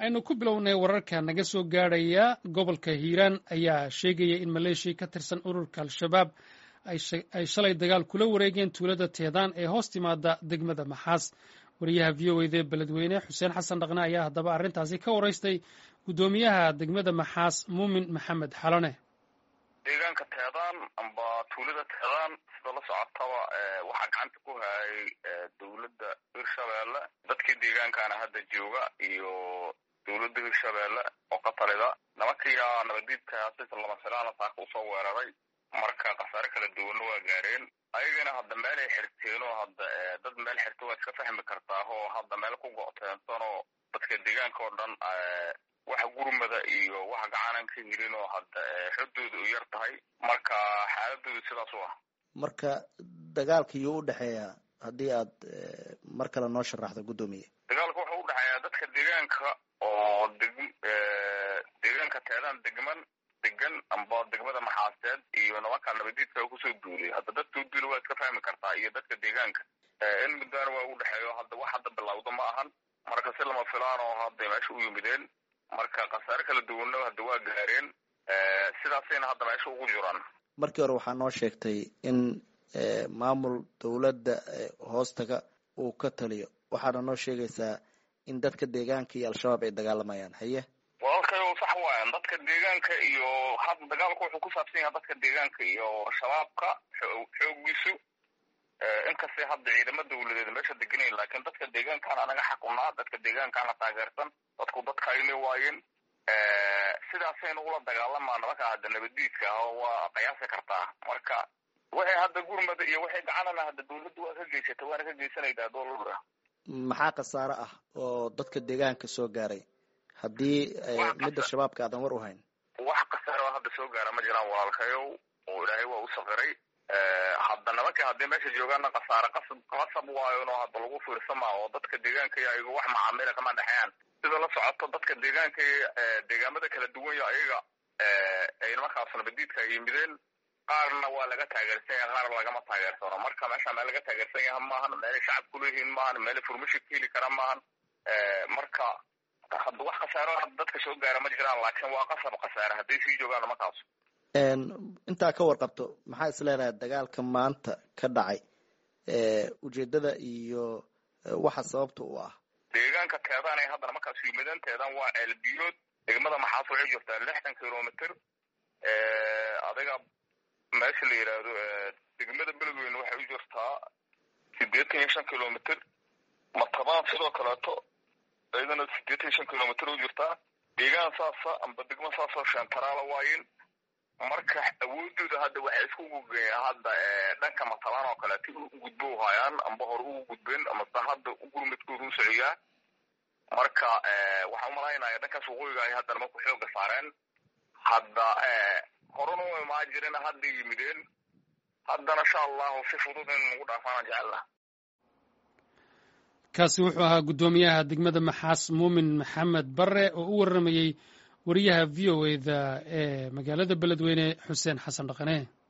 aynu ku bilownay wararka naga soo gaadhaya gobolka hiiraan ayaa sheegaya in maleeshiya ka tirsan ururka al-shabaab ay shalay dagaal kula wareegeen tuulada teedaan ee hoos timaada degmada maxaas wariyaha v o ed beledweyne xuseen xasan dhaqne ayaa haddaba arrintaasi ka waraystay guddoomiyaha degmada maxaas muumin maxamed xalone. deegaanka teedaan amba tuulada teedaan sida la socotaba waxaa gacanta ku hayay dowladda hirshabeelle dadkii deegaankaana hadda jooga iyo dowladda hirshabeelle oo ka talida nimankiiyaa nabadiidka sisa lama filaana saaka usoo weeraray marka khasaare kala duwanna waa gaareen ayagana hadda meelay xirteen oo hadda dad meel xirta waa iska fahmi kartaa oo hadda meel ku go'teensan oo dadka deegaanka oo dhan waxa gurmada iyo waxa gacanan ka helin oo hadda xudooda u yar tahay marka xaaladoodu sidaas u ah. marka dagaalka iyo u dhaxeeya haddii aad mar kale noo sharaxdo guddoomiye. dagaalka wuxuu u dhaxeeyaa dadka deegaanka oo deegaanka teedaan degan amba degmada maxaaseed iyo nimanka nabadiidka kusoo duulay hadda dadka u duula waa iska fahmi kartaa iyo dadka deegaanka in muddaana waa u dhexeeyo hadda wax hadda bilowda ma ahan marka si lama filaan oo hadda meesha u yimideen marka khasaare kala duwanna hadda waa gaareen sidaasayna hadda meesha ugu jiraan. markii hore waxaa noo sheegtay in maamul dowladda hoostaga uu ka taliyo waxaana noo sheegaysaa in dadka deegaanka iyo al-shabaab ay dagaalamayaan haye walaalkayo sax waayan dadka deegaanka iyo hadda dagaalku wuxuu ku saabsan yahay dadka deegaanka iyo shabaabka xoogiisu inkastay hadda ciidamo dawladeed meesha deganayn laakiin dadka deegaankaana anaga xakunaa dadka deegaankaana taageersan dadku dadka ayla waayeen sidaasayna ula dagaalamaa nimanka hadda nabadiidka ah oo waa qiyaasi kartaa marka waxay hadda gurmada iyo waxay gacanana hadda dawladdu waa ka geysatay waana ka geysanaydaa dowladda. maxaa khasaare ah oo dadka deegaanka soo gaaray haddii midda shabaabka aadan war u hayn? wax khasaare oo hadda soo gaara ma jiraan walaalkayow oo ilaahay waa u saqiray hadda nimanka haddii meesha joogaana khasaare qasab waayo inoo hadda lagu fiirsama oo dadka deegaanka iyo ayaga wax macaamila kama dhexeeyaan sida la socoto dadka deegaanka deegaamada kala duwan iyo ayaga ay nimankaas nabadiidka ay yimideen qaarna waa laga taageersan yahay qaar lagama taageersano marka meesha meel laga taageersan yahay maahan meelay shacab kuleeyihiin maahan meelay furmashi ka heli kara maahan marka hadda wax khasaaro hadda dadka soo gaara ma jiraan laakiin waa qasab khasaare hadday sii joogaan nimankaas. intaa ka warqabto maxaa is leedahay dagaalka maanta ka dhacay ujeedada iyo waxa sababta u ah? deegaanka teedaan ay hadda nimankaas yimideen teedaan waa ceelbiyood degmada maxaas waxay jirtaa 60 kilomitr adiga meesha la yiraahdo degmada beledweyne waxay u jirtaa 85 kilomitr matabaan sidoo kaleeto ayadana 85 kilomitr u jirtaa deegaan saasa amba degmo saasa shantaraala waayin marka awoodooda hadda waxay isku gudbeen hadda dhanka matabaan oo kaleeto u gudbo hayaan amba hore ugu gudbeen ama hadda u gurmadkooda u socyaa marka waxaan u malaynayaa dhankaas waqooyiga ay hadda nimanku xooga saareen hadda horena way maa jireen hadda yimideen haddana insha allahu si fudud in lagu dhaafaan jecelna. kaasi wuxuu ahaa guddoomiyaha degmada maxaas muumin maxamed bare oo u waramayey wariyaha v o eda ee magaalada beledweyne xuseen xasan dhaqane.